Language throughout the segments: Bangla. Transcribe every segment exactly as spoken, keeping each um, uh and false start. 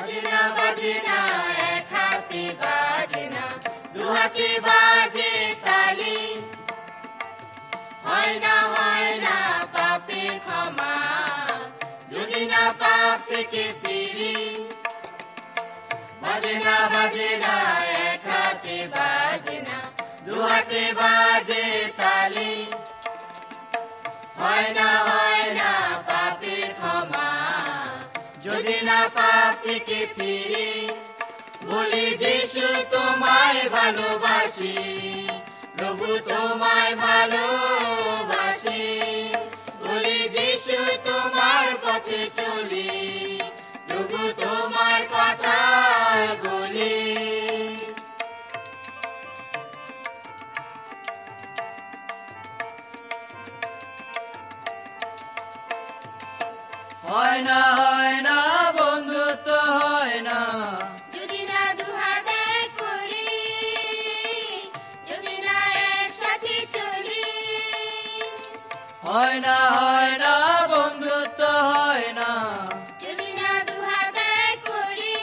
বাজনা বাজনা এক হাতে বাজনা দু হাতে বাজে তালি হয় না হয় না পাপের ক্ষমা যদি না পাপ থেকে ফিরি বাজনা বাজনা এক হাতে বাজনা দু হাতে বাজে তালি হয় না হয় না পাপের ক্ষমা যদি না পাপ থেকে ফিরি বলি যিশু তোমায় ভালোবাসি প্রভু তোমায় ভালোবাসি বলি যিশু তোমার পথে চলি প্রভু তোমার কথা বলি হয় না হয় না বন্ধুত্ব হয় না যদি না দুহাতে করি যদি না একসাথে চলি হয় না হয় না বন্ধুত্ব হয় না যদি না দুহাতে করি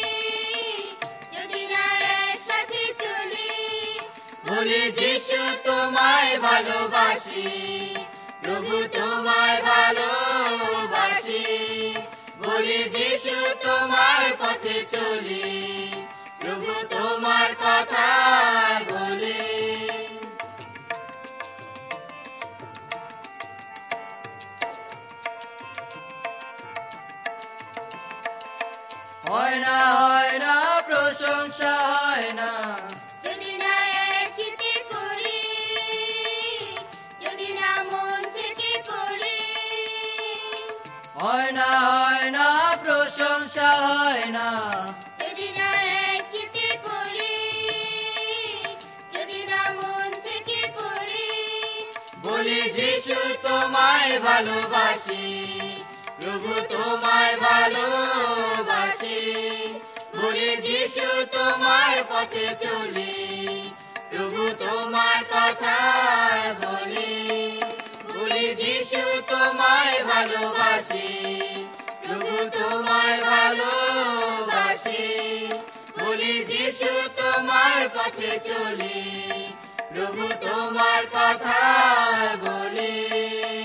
যদি না একসাথে চলি বলি যিশু তোমায় ভালোবাসি প্রভু তোমায় ভালোবাসি বলি যিশু তোমার পথে চলি প্রভু তোমার কথা বলি হয় না হয় না প্রশংসা হয় না যদি না এক চিত্তে করি যদি না মন থেকে করি হয় না হয় না প্রশংসা হয় না যদি না এক চিত্তে করি যদি না মন থেকে করি বলি যিশু তোমায় ভালোবাসি প্রভু তোমায় ভালোবাসি বলি যিশু তোমার পথে চলি প্রভু তোমার কথা বলি বলি যিশু তোমায় ভালোবাসি প্রভু তোমায় ভালোবাসি বলি যিশু তোমার পথে চলি প্রভু তোমার কথা বলি।